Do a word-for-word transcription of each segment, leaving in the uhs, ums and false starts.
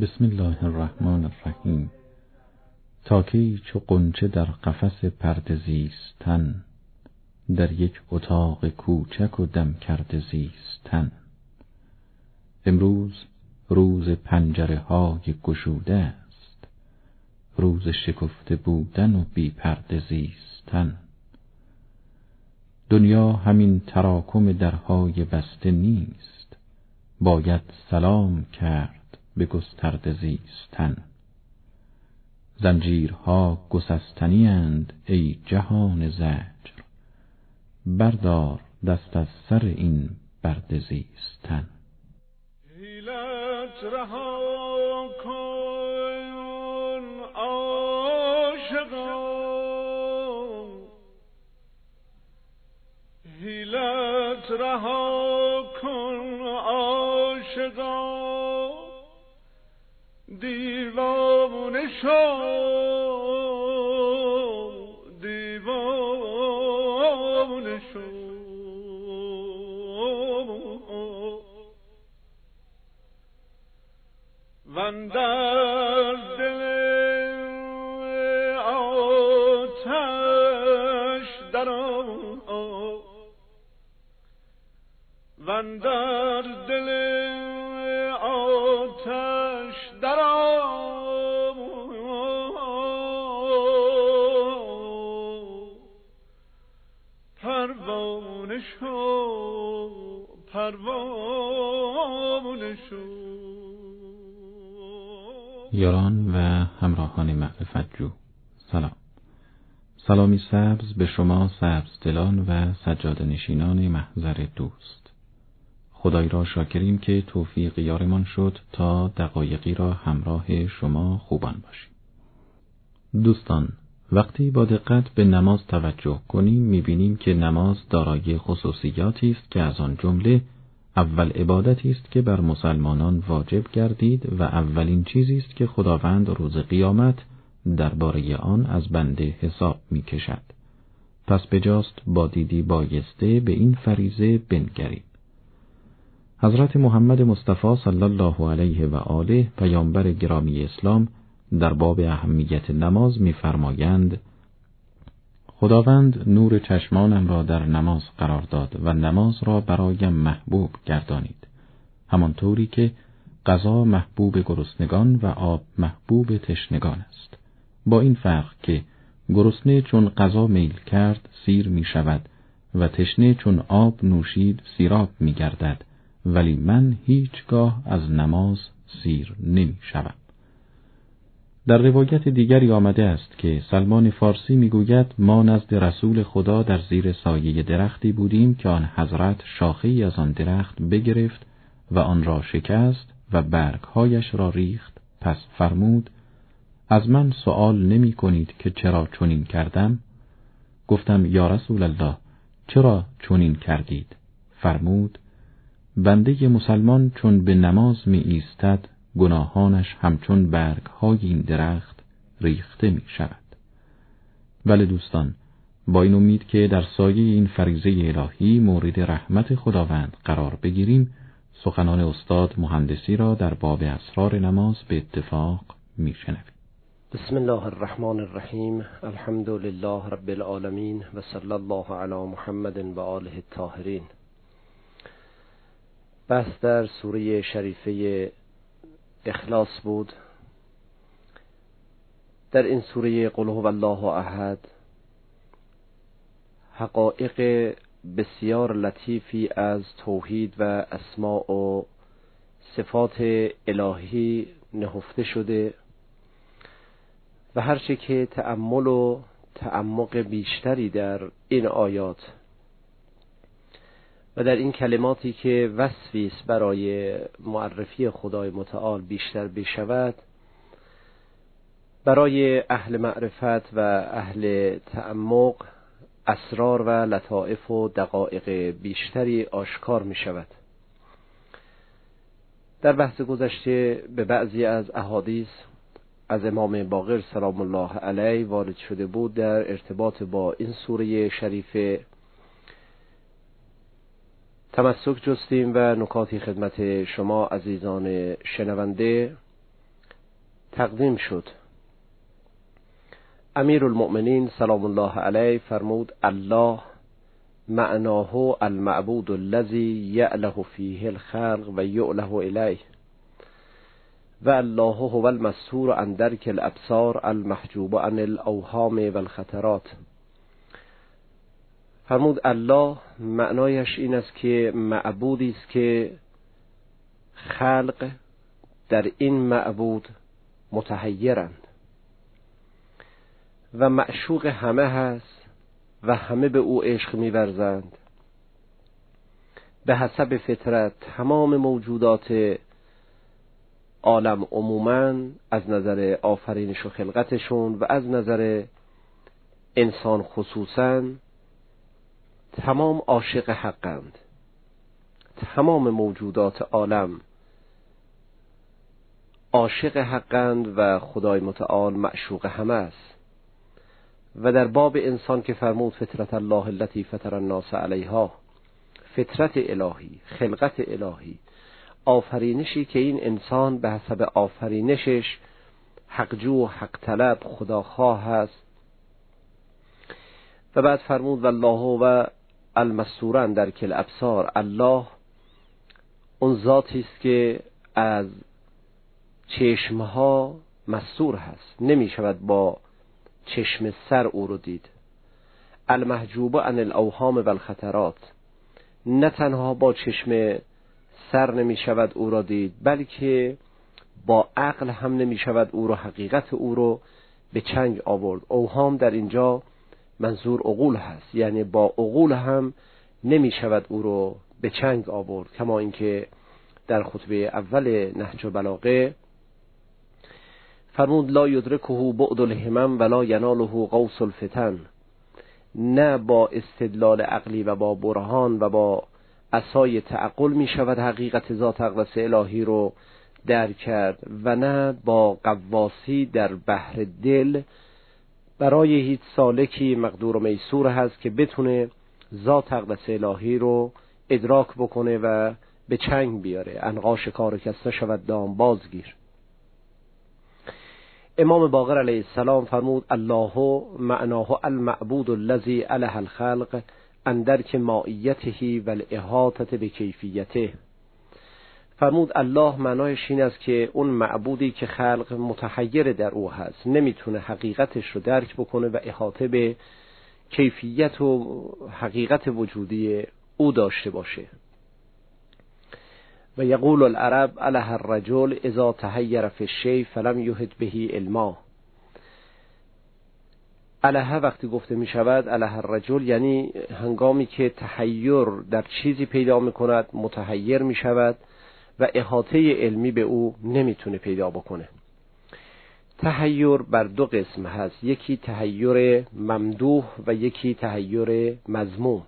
بسم الله الرحمن الرحیم. تا کی چو غنچه در قفس پرده زیستن، در یک اتاق کوچک و دم کرده زیستن. امروز روز پنجره های گشوده است، روز شکفته بودن و بی پرده زیستن. دنیا همین تراکم درهای بسته نیست، باید سلام کرد به گسترده زیستن. زنجیرها گسستنی اند ای جهان زجر، بردار دست از سر این برده زیستن. حیلت رها کن عاشقا، حیلت رها کن عاشقا، دیوانه شو دیوانه شو. وندر دل آتش درآ، وندر دل آتش درآ، پروانه شو پروانه شو. یاران و همراهان معرفت جو، سلام. سلامی سبز به شما سبز دلان و سجاده نشینان محضر دوست. خدای را شاکریم که توفیق یارمان شد تا دقایقی را همراه شما خوبان باشیم. دوستان، وقتی با دقت به نماز توجه کنیم می‌بینیم که نماز دارای خصوصیاتی است که از آن جمله اول عبادتی است که بر مسلمانان واجب گردید و اولین چیزی است که خداوند روز قیامت درباره آن از بنده حساب می‌کشد. پس بجاست با دیدی بایسته به این فریضه بنگریم. حضرت محمد مصطفی صلی الله علیه و آله پیامبر گرامی اسلام در باب اهمیت نماز می‌فرمایند: خداوند نور چشمانم را در نماز قرار داد و نماز را برایم محبوب گردانید، همانطوری که غذا محبوب گرسنگان و آب محبوب تشنگان است، با این فرق که گرسنه چون غذا میل کرد سیر می شود و تشنه چون آب نوشید سیراب می گردد، ولی من هیچگاه از نماز سیر نمی شوم. در روایت دیگری آمده است که سلمان فارسی میگوید ما نزد رسول خدا در زیر سایه درختی بودیم که آن حضرت شاخه‌ای از آن درخت بگرفت و آن را شکست و برگهایش را ریخت. پس فرمود: از من سؤال نمی کنید که چرا چنین کردم؟ گفتم یا رسول الله چرا چنین کردید؟ فرمود: بنده مسلمان چون به نماز می ایستد گناهانش همچون برگ‌های این درخت ریخته می شود. بله دوستان، با این امید که در سایه این فریضه الهی مورد رحمت خداوند قرار بگیریم، سخنان استاد مهندسی را در باب اسرار نماز به اتفاق می شنویم. بسم الله الرحمن الرحیم. الحمد لله رب العالمین و صلی الله علی محمد و آله الطاهرین. بحث در سوره شریفه اخلاص بود. در این سوره قل هو الله احد حقایق بسیار لطیفی از توحید و اسماء و صفات الهی نهفته شده و هرچه که تأمل و تعمق بیشتری در این آیات و در این کلماتی که وصفی است برای معرفی خدای متعال بیشتر بشود، برای اهل معرفت و اهل تعمق اسرار و لطائف و دقایق بیشتری آشکار می شود. در بحث گذشته به بعضی از احادیث از امام باقر سلام الله علیه وارد شده بود در ارتباط با این سوره شریفه تمسک جستیم و نکاتی خدمت شما عزیزان شنونده تقدیم شد. امیر المؤمنین سلام الله علیه فرمود الله معناه المعبود الذي یأله فیه الخلق و یؤله الیه و الله هو المستور عن درک الابصار المحجوب عن الاوهام و الخطرات. فرمود الله معنایش این است که معبودی است که خلق در این معبود متحیرند و معشوق همه هست و همه به او عشق می‌ورزند. به حسب فطرت تمام موجودات عالم عموماً از نظر آفرینش و خلقتشون و از نظر انسان خصوصاً تمام عاشق حقند. تمام موجودات عالم عاشق حقند و خدای متعال معشوق همه است. و در باب انسان که فرمود فطرت الله التي فطر الناس علیها، فطرت الهی، خلقت الهی، آفرینشی که این انسان به حسب آفرینشش حقجو و حق طلب خداخواه هست. و بعد فرمود والله و المستور در کل ابصار، الله اون ذاتی است که از چشمها مستور هست، نمی شود با چشم سر او رو دید. المحجوب عن الاوهام و الخطرات، نه تنها با چشم سر نمی شود او را دید بلکه با عقل هم نمی شود او را، حقیقت او رو به چنگ آورد. اوهام در اینجا منظور عقول هست، یعنی با عقول هم نمی شود او رو به چنگ آورد، کما اینکه در خطبه اول نهج البلاغه فرمود لا یدرکه بعد الهمم ولا یناله قوس الفتن، نه با استدلال عقلی و با برهان و با عصای تعقل می شود حقیقت ذات اقدس الهی رو درک کرد و نه با قواسی در بحر دل برای هیچ سالکی مقدور و میسور هست که بتونه ذات اقدس الهی رو ادراک بکنه و به چنگ بیاره. عنقا شکار کس نشود دام بازگیر. امام باقر علیه السلام فرمود الله معناه المعبود الذي اله الخلق عن درک مائیته و الاحاطه بکیفیته. فرمود الله معنایش این است که اون معبودی که خلق متحیر در او هست، نمیتونه حقیقتش رو درک بکنه و احاطه به کیفیت و حقیقت وجودی او داشته باشه. و یقول العرب اله الرجل اذا تحیر فی الشیء فلم یحط به علما. اله وقتی گفته می شود اله الرجل یعنی هنگامی که تحیر در چیزی پیدا می کند متحیر می شود و احاطه علمی به او نمیتونه پیدا بکنه. تحیر بر دو قسم هست، یکی تحیر ممدوح و یکی تحیر مذموم.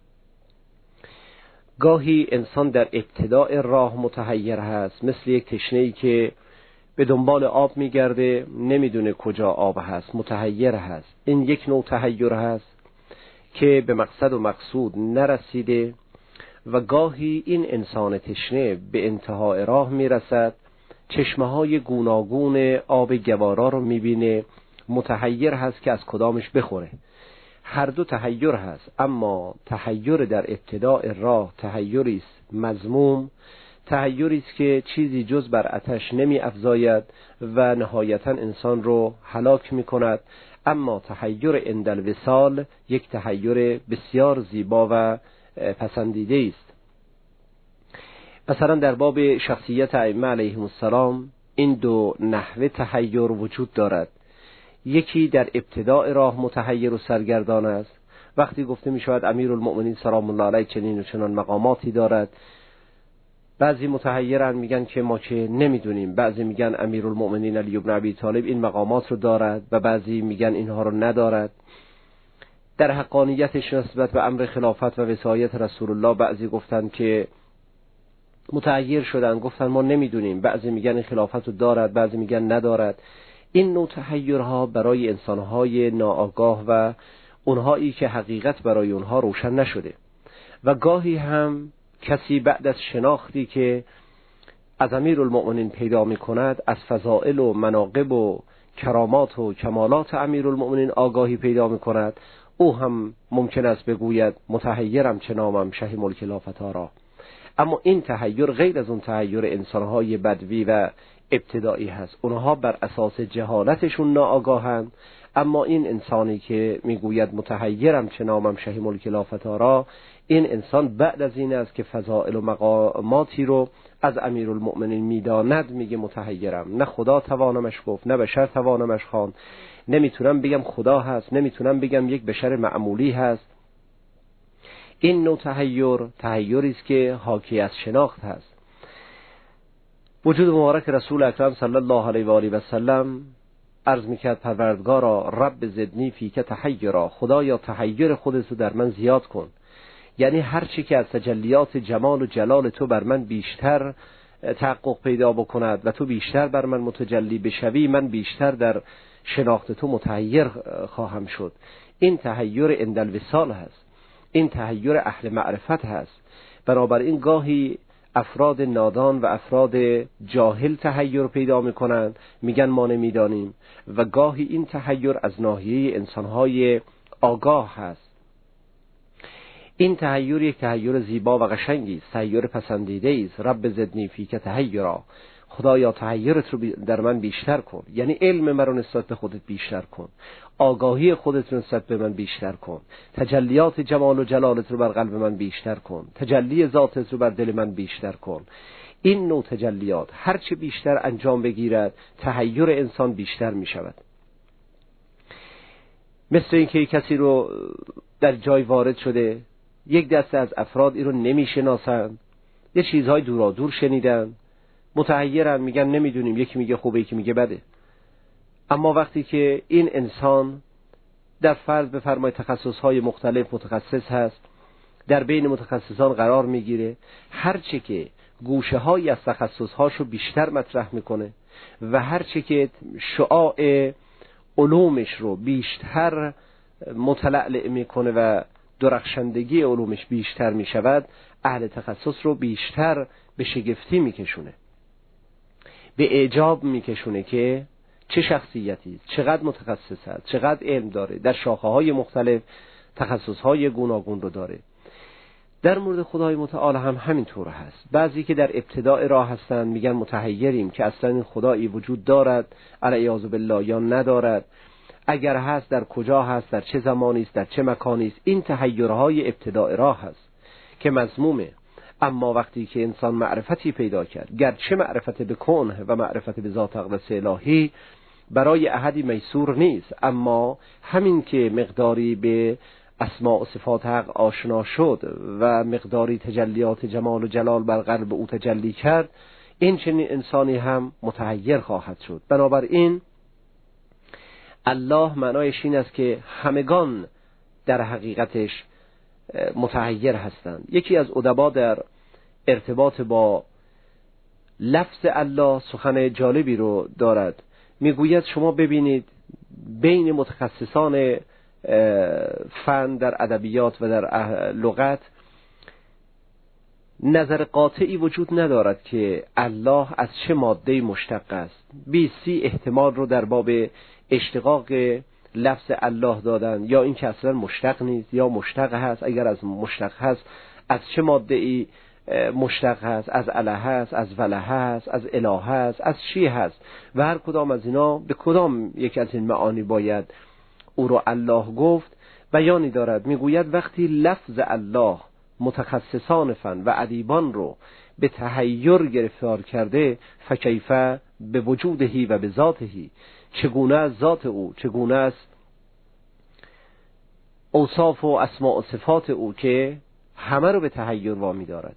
گاهی انسان در ابتداء راه متحیر هست، مثل یک تشنه‌ای که به دنبال آب میگرده نمیدونه کجا آب هست، متحیر هست. این یک نوع تحیر هست که به مقصد و مقصود نرسیده و گاهی این انسان تشنه به انتهای راه میرسد، چشمه‌های گوناگون آب گوارا رو میبینه، متحیر هست که از کدامش بخوره. هر دو تحیر هست، اما تحیر در ابتداء راه تحیری است مذموم، تحیری است که چیزی جز بر آتش نمی افزاید و نهایتا انسان رو هلاک می کند. اما تحیر عند الوصال یک تحیر بسیار زیبا و پسندیده است. مثلا در باب شخصیت ائمه علیهم السلام این دو نحوه تحیر وجود دارد. یکی در ابتداء راه متحیر و سرگردان است، وقتی گفته می شود امیرالمؤمنین سلام الله علیه چنین و چنان مقاماتی دارد. بعضی متحیرن میگن که ما که نمیدونیم، بعضی میگن امیرالمؤمنین علی بن ابی طالب این مقامات رو دارد و بعضی میگن اینها رو ندارد. در حقانیتش نسبت به امر خلافت و وصایت رسول الله بعضی گفتن که متحیر شدن، گفتن ما نمیدونیم، بعضی میگن این خلافت رو دارد، بعضی میگن ندارد. این نوع تحیرها برای انسانهای ناآگاه و اونهایی که حقیقت برای اونها روشن نشده و گاهی هم کسی بعد از شناختی که از امیرالمؤمنین پیدا می کند، از فضائل و مناقب و کرامات و کمالات امیرالمؤمنین آگاهی پیدا می کند، او هم ممکن است بگوید متحیرم چه نامم شه ملک لا فتارا. اما این تحیر غیر از اون تحیر انسانهای بدوی و ابتدایی هست. اونها بر اساس جهالتشون ناآگاهند، اما این انسانی که میگوید متحیرم چه نامم شه ملک لا فتارا، این انسان بعد از این است که فضائل و مقاماتی رو از امیرالمؤمنین میداند میگه متحیرم. نه خدا توانمش گفت، نه بشر توانمش خواند، نمیتونم بگم خدا هست، نمیتونم بگم یک بشر معمولی هست. این نوع تحیر تحیری است که حاکی از شناخت هست. وجود مبارک رسول اکرم صلی الله علیه و آله و سلم عرض میکرد پروردگارا رب زدنی فیک تحیرا، خدایا تحیر خودت رو در من زیاد کن. یعنی هر چی که از تجلیات جمال و جلال تو بر من بیشتر تحقق پیدا بکند و تو بیشتر بر من متجلی بشوی، من بیشتر در شناخت تو متحیر خواهم شد. این تحیر عند الوصال هست، این تحیر اهل معرفت هست. بنابراین گاهی افراد نادان و افراد جاهل تحیر پیدا میکنند، میگن ما نمیدانیم، و گاهی این تحیر از ناحیه انسانهای آگاه هست. این تحیر یک تحیر زیبا و قشنگی است، تحیر پسندیده است. رب زدنی فیک تحیرا، خدایا تحیرت رو در من بیشتر کن. یعنی علم من رو نسبت به خودت بیشتر کن، آگاهی خودت رو نسبت به من بیشتر کن، تجلیات جمال و جلالت رو بر قلب من بیشتر کن، تجلی ذاتت رو بر دل من بیشتر کن. این نوع تجلیات هر چه بیشتر انجام بگیرد، تحیر انسان بیشتر می شود. مثل اینکه کسی رو در جای وارد شده، یک دسته از افراد این رو نمی شناسند، یه چیزهای دورا دور شنیدن، متحیرن، میگن نمیدونیم، یکی میگه خوبه یکی میگه بده. اما وقتی که این انسان در فرض بفرمایید تخصصهای مختلف متخصص هست، در بین متخصصان قرار میگیره، هرچه که گوشه های از تخصصهاشو بیشتر مطرح میکنه و هرچه که شعاع علومش رو بیشتر متلعلع میکنه و درخشندگی علومش بیشتر میشود، اهل تخصص رو بیشتر به شگفتی میکشونه، به اعجاب میکشونه که چه شخصیتی، چقدر متخصص است، چقدر علم داره، در شاخه‌های مختلف تخصص‌های گوناگون رو داره. در مورد خدای متعال هم همینطور هست. بعضی که در ابتداء راه هستند میگن متحیریم که اصلا این خدایی وجود دارد علیاذ بالله یا ندارد، اگر هست در کجا هست، در چه زمانی است، در چه مکانی است. این تحیرهای ابتداء راه هست که مذمومه. اما وقتی که انسان معرفتی پیدا کرد، گرچه معرفت به کون و معرفت به ذات اقدس الهی برای احدی میسور نیست، اما همین که مقداری به اسماء و صفات حق آشنا شد و مقداری تجلیات جمال و جلال بر قلب او تجلی کرد، این چنین انسانی هم متحیر خواهد شد. بنابراین الله معنایش این است که همگان در حقیقتش متحیر هستند. یکی از ادبا در ارتباط با لفظ الله سخن جالبی رو دارد، میگوید شما ببینید بین متخصصان فن در ادبیات و در لغت نظر قاطعی وجود ندارد که الله از چه ماده مشتق است. بیست سی احتمال رو در باب اشتقاق لفظ الله دادن، یا این که اصلا مشتق نیست یا مشتق هست، اگر از مشتق هست از چه ماده ای مشتق هست، از اله هست، از وله هست، از اله هست، از چی هست، و هر کدام از اینا به کدام یک از این معانی باید او رو الله گفت بیانی دارد. میگوید وقتی لفظ الله متخصصان فن و ادیبان رو به تحیر گرفتار کرده، فکیفه به وجودهی و به ذاتهی، چگونه از ذات او، چگونه است اوصاف و اسماء و صفات او که همه رو به تحیر وامی دارد.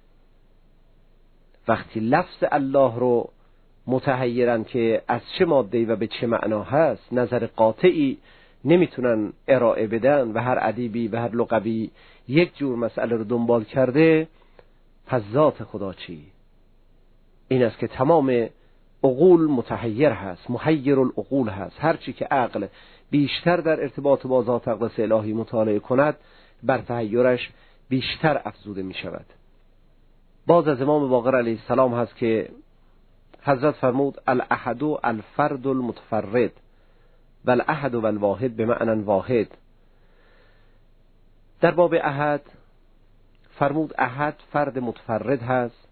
وقتی لفظ الله رو متحیرن که از چه ماده‌ای و به چه معنا هست، نظر قاطعی نمیتونن ارائه بدن و هر ادیبی و هر لغوی یک جور مسئله رو دنبال کرده، پس ذات خدا چی؟ این است که تمام عقول متحیر هست، محیر العقول هست. هرچی که عقل بیشتر در ارتباط با ذات اقدس الهی مطالعه کند، بر تحیرش بیشتر افزوده می شود. باز از امام باقر علیه السلام هست که حضرت فرمود الاحد الفرد المتفرد و الاحد و الواحد به معنی واحد. در باب احد فرمود احد فرد متفرد هست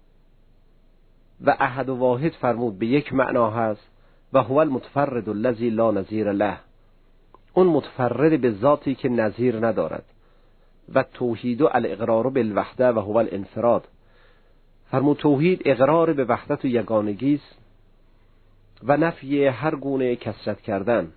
و احد و واحد فرمود به یک معنا هست و هو المتفرد الذی لا نظیر له، اون متفرد به ذاتی که نظیر ندارد. و توحید و الاقرار بالوحده و هو الانفراد، فرمود توحید اقرار به وحدت و یگانگی است و نفی هر گونه کثرت کردن.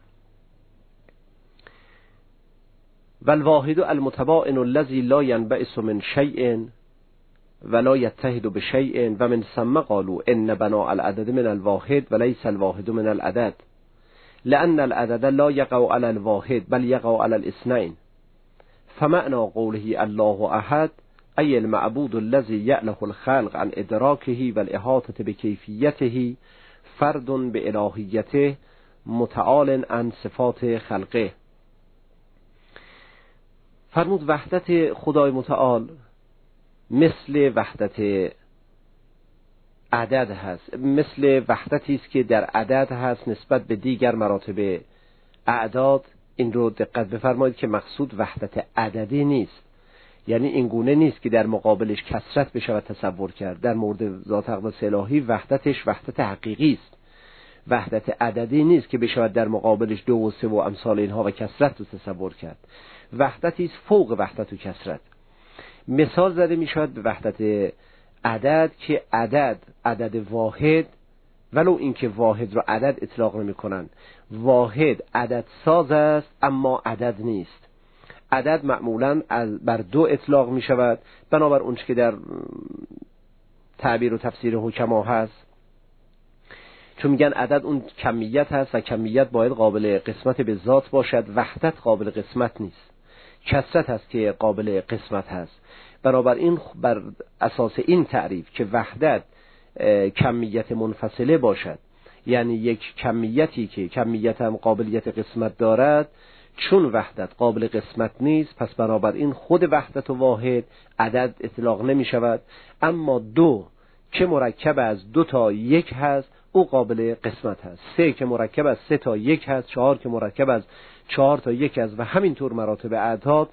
و الواحد المتباین الذی لا ینبعث من شیء ولا یتحد بشیء و من ثم قالوا ان بناء العدد من الواحد وليس الواحد من العدد لأن العدد لا يقع على الواحد بل يقع على الاثنين. فمعنى قوله الله احد ای المعبود الذي یأله الخلق عن ادراکه و الاحاطه بکیفیته فرد بالهیته متعال عن صفات خلقه. فرمود وحدت خدای متعال مثل وحدت عدد هست، مثل وحدتی است که در عدد هست نسبت به دیگر مراتب اعداد. این رو دقت بفرمایید که مقصود وحدت عددی نیست، یعنی این گونه نیست که در مقابلش کثرت بشود تصور کرد. در مورد ذات اقدس الهی وحدتش وحدت حقیقی است، وحدت عددی نیست که بشود در مقابلش دو و سه و امثال اینها و کثرت رو تصور کرد. وحدتی است فوق وحدت و کثرت. مثال زده می شود به وحدت عدد که عدد عدد واحد، ولو اینکه واحد رو عدد اطلاق نمی کنن، واحد عدد ساز است اما عدد نیست. عدد معمولاً بر دو اطلاق می شود بنابر اونچه که در تعبیر و تفسیر حکما هست، چون میگن عدد اون کمیت هست و کمیت باید قابل قسمت به ذات باشد، وحدت قابل قسمت نیست، کثرت هست که قابل قسمت هست. بنابراین بر اساس این تعریف که وحدت کمیت منفصله باشد، یعنی یک کمیتی که کمیت هم قابلیت قسمت دارد، چون وحدت قابل قسمت نیست پس بنابراین خود وحدت و واحد عدد اطلاق نمی شود. اما دو که مرکب از دو تا یک هست او قابل قسمت هست، سه که مرکب از سه تا یک هست، چهار که مرکب از چهار تا یک هست و همینطور مراتب اعداد.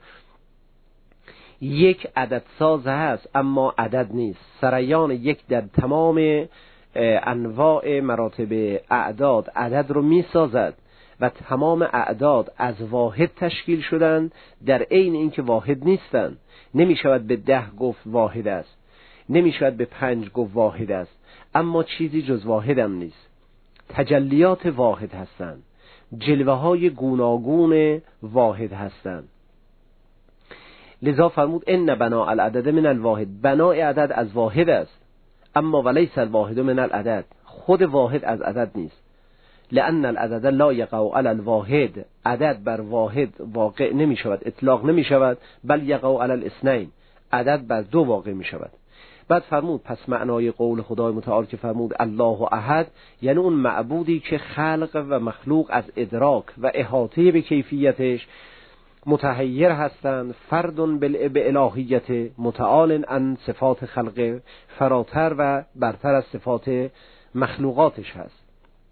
یک عدد ساز هست اما عدد نیست. سریان یک در تمام انواع مراتب اعداد عدد رو می سازد و تمام اعداد از واحد تشکیل شدن در عین اینکه واحد نیستند. نمی شود به ده گفت واحد است، نمی شود به پنج گفت واحد است، اما چیزی جز واحد هم نیست. تجلیات واحد هستند، جلوه های گوناگون واحد هستند. لذا فرمود ان بناء العدد من الواحد، بنای عدد از واحد است اما ولیس الواحد من العدد، خود واحد از عدد نیست. لأن العدد لا یقع علی الواحد، عدد بر واحد واقع نمی شود، اطلاق نمی شود، بل یقع علی الاثنین، عدد بر دو واقع می شود. بعد فرمود پس معنای قول خدای متعال که فرمود الله احد، یعنی اون معبودی که خلق و مخلوق از ادراک و احاطه به کیفیتش متحیر هستند، فرد بالالهیت متعال عن صفات خلقه، فراتر و برتر از صفات مخلوقاتش هست.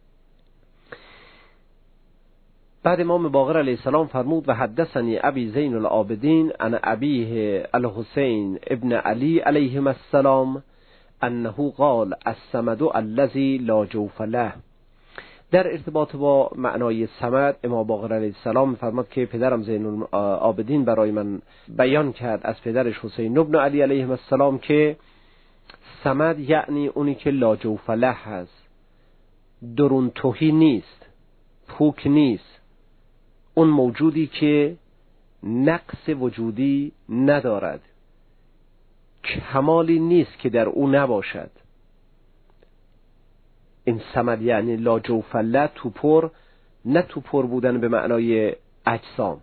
بعد امام باقر علیه السلام فرمود و حدثنی ابی زین العابدین عن ابیه الحسین ابن علی علیهم السلام انه قال الصمد الذی لا جوف له. در ارتباط با معنای صمد امام باقر علیه السلام فرمود که پدرم زین العابدین برای من بیان کرد از پدرش حسین ابن علی علیهم السلام که صمد یعنی اونی که لا جوف له هست، درون توهی نیست، پوک نیست، اون موجودی که نقص وجودی ندارد، کمالی نیست که در او نباشد. این صمد یعنی لا جوف له، توپر، نه توپر بودن به معنای اجسام،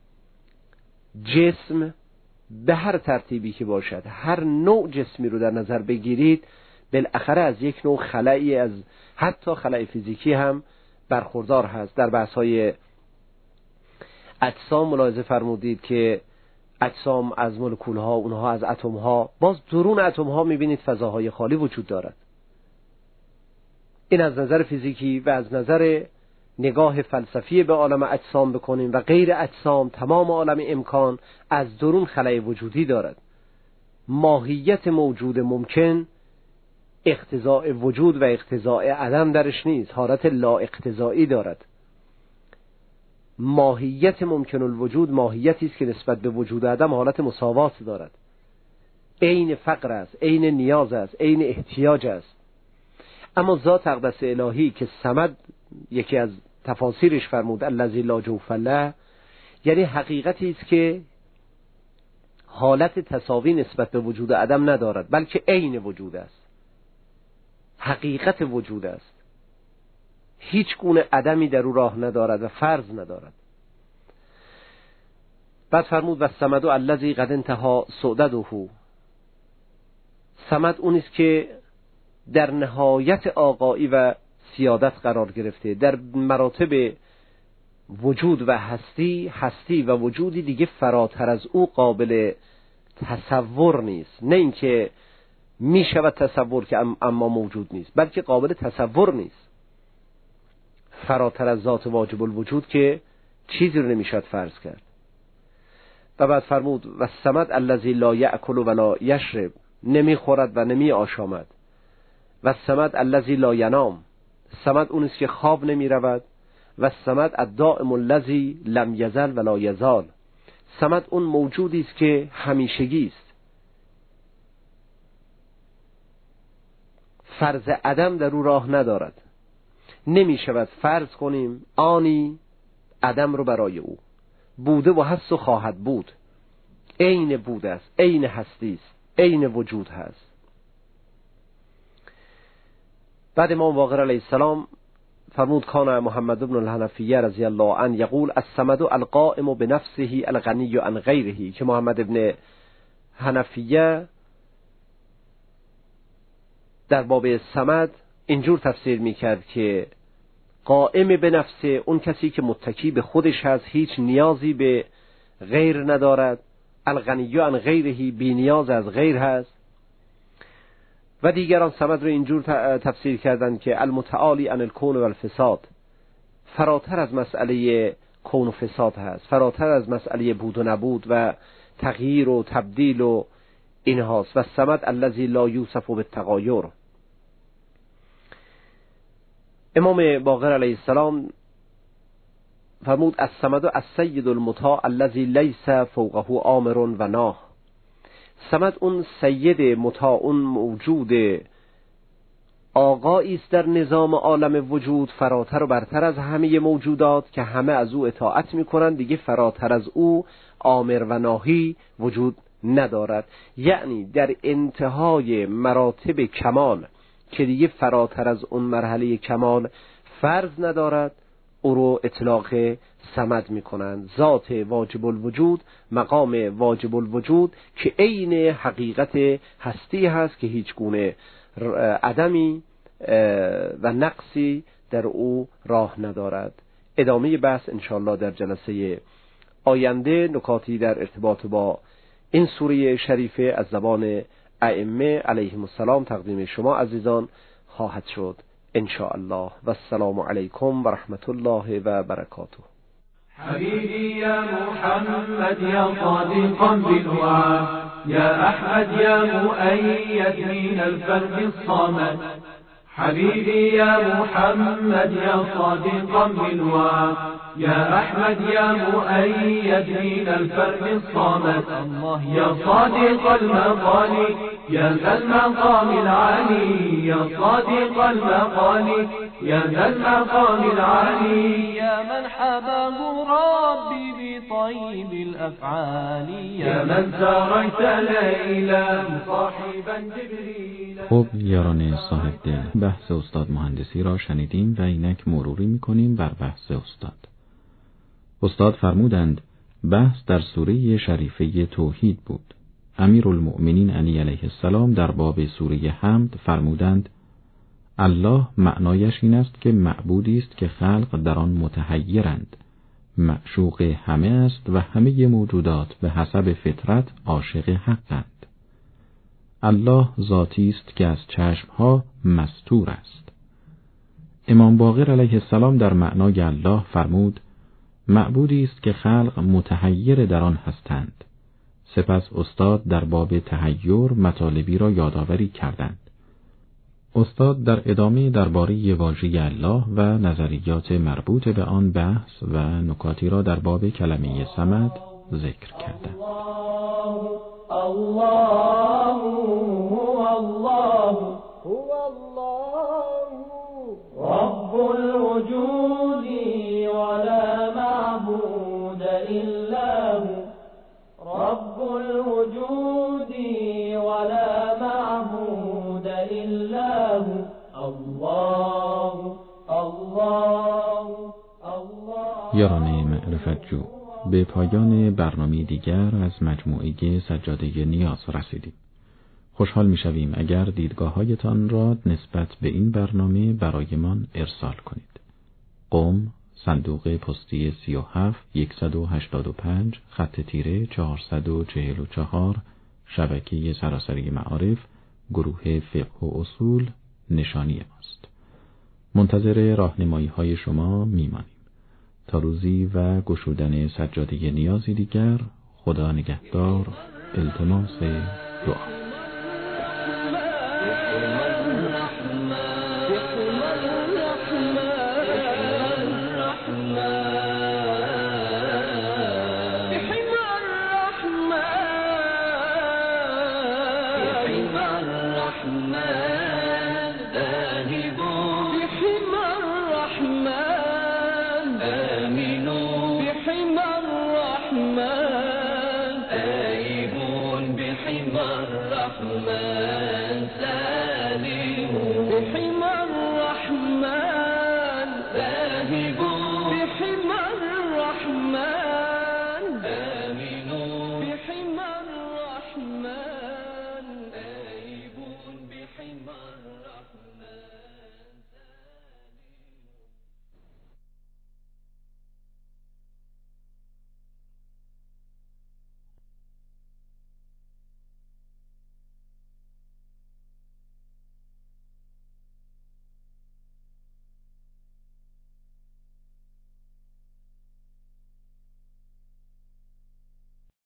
جسم به هر ترتیبی که باشد، هر نوع جسمی رو در نظر بگیرید بالاخره از یک نوع خلایی، از حتی خلای فیزیکی هم برخوردار هست. در بحث‌های اجسام ملاحظه فرمودید که اجسام از مولکول‌ها، اونها از اتم‌ها. باز درون اتم‌ها می‌بینید فضاهای خالی وجود دارد. این از نظر فیزیکی و از نظر نگاه فلسفی به عالم اجسام بکنیم و غیر اجسام تمام عالم امکان از درون خلأ وجودی دارد. ماهیت موجود ممکن اقتضاء وجود و اقتضاء عدم درش نیست، حالت لا اقتضایی دارد. ماهیت ممکن الوجود ماهیتی است که نسبت به وجود عدم حالت مساوات دارد. عین فقر است، عین نیاز است، عین احتیاج است. اما ذات اقدس الهی که صمد یکی از تفاسیرش فرمود الذی لا جوف له، یعنی حقیقتی است که حالت تساوی نسبت به وجود عدم ندارد، بلکه عین وجود است، حقیقت وجود است، هیچ گونه عدمی در او راه ندارد و فرض ندارد. بعد فرمود و الصمد الذی قد انتهى سعدده، صمد اون است که در نهایت آقایی و سیادت قرار گرفته، در مراتب وجود و هستی، هستی و وجودی دیگه فراتر از او قابل تصور نیست. نه اینکه می شود تصور که اما موجود نیست، بلکه قابل تصور نیست. فراتر از ذات واجب الوجود که چیزی رو نمیشد فرض کرد. و بعد فرمود و الصمد الذی لا یأکل ولا یشرب، نمی خورد و نمی آشامد. و الصمد الذی لا ینام، صمد اون است که خواب نمی رود. و الصمد الدائم الذی لم یزل ولا یزال، صمد اون موجودی است که همیشگی است، فرض عدم در او راه ندارد. نمی شود فرض کنیم آنی عدم رو برای او، بوده و هست و خواهد بود، عین بود است، عین هستی است، عین وجود هست. بعد امام باقر علیه السلام فرمود کان محمد بن الحنفیه رضی الله عنه یقول الصمد القائم بنفسه الغنی عن غیره، که محمد بن حنفیه در باب صمد اینجور تفسیر میکرد که قائم به نفسه اون کسی که متکی به خودش هست، هیچ نیازی به غیر ندارد. الغنی عن غیره، بی نیاز از غیر هست. و دیگران صمد رو اینجور تفسیر کردند که المتعالی عن الکون و الفساد، فراتر از مسئله کون و فساد هست، فراتر از مسئله بود و نبود و تغییر و تبدیل و این هاست. و صمد الذی لا یوصف بالتغایر. امام باقر علیه السلام فرمود الصمد السید المطاع الذی لیس فوقه آمر و ناه، صمد اون سید مطاع، اون موجود آقایی است در نظام عالم وجود، فراتر و برتر از همه موجودات که همه از او اطاعت میکنند. دیگه فراتر از او آمر و ناهی وجود ندارد. یعنی در انتهای مراتب کمال که دیگه فراتر از اون مرحله کمال فرض ندارد، او رو اطلاق صمد میکنند. ذات واجب الوجود، مقام واجب الوجود که عین حقیقت هستی هست که هیچ گونه عدمی و نقصی در او راه ندارد. ادامه بحث انشاءالله در جلسه آینده، نکاتی در ارتباط با این سوره شریفه از زبان ائمه علیهم السلام تقدیم شما عزیزان خواهد شد انشاءالله. و السلام علیکم و رحمت الله و برکاته. حبيبي يا محمد يا صادقا بالوعد، يا أحمد يا مؤيد من الفرد الصمد. حبيبي يا محمد يا صادقا بالوعد، يا أحمد يا مؤيد من الفرد الصمد. يا صادق المقال يا ذا المقام العالي، يا صادق المقال يا ذا المقام العالي، يا من حباه ربي بطيب الأفعال، يا من ساريت ليلا صاحبا جبريل. خب یاران صاحب دل، بحث استاد مهندسی را شنیدیم و اینک مروری میکنیم بر بحث استاد. استاد فرمودند بحث در سوره شریفه توحید بود. امیرالمؤمنین علی علیه السلام در باب سوره حمد فرمودند الله معنایش این است که معبودی است که خلق در آن متحیرند معشوق همه است و همه موجودات به حسب فطرت عاشق حقند. الله ذاتی است که از چشمها مستور است. امام باقر علیه السلام در معنای الله فرمود: معبودی است که خلق متحیر در آن هستند. سپس استاد در باب تحیر مطالبی را یادآوری کردند. استاد در ادامه درباره واژه الله و نظریات مربوط به آن بحث و نکاتی را در باب کلمه صمد ذکر کردند. الله الله هو الله رب الوجود ولا معبود إلا هو رب الوجود ولا معبود إلا هو الله الله الله. یاران معرفت جو، به پایان برنامه دیگر از مجموعه سجاده نیاز رسیدیم. خوشحال می‌شویم اگر دیدگاه‌هایتان را نسبت به این برنامه برایمان ارسال کنید. قم، صندوق پستی سی و هفت صد و هشتاد و پنج، خط تیره چهارصد و چهل و چهار، شبکه سراسری معارف، گروه فقه و اصول، نشانی ماست. منتظر راهنمایی‌های شما میمانیم. تا روزی و گشودن سجاده نیازی دیگر، خدا نگهدار. التماس دعا.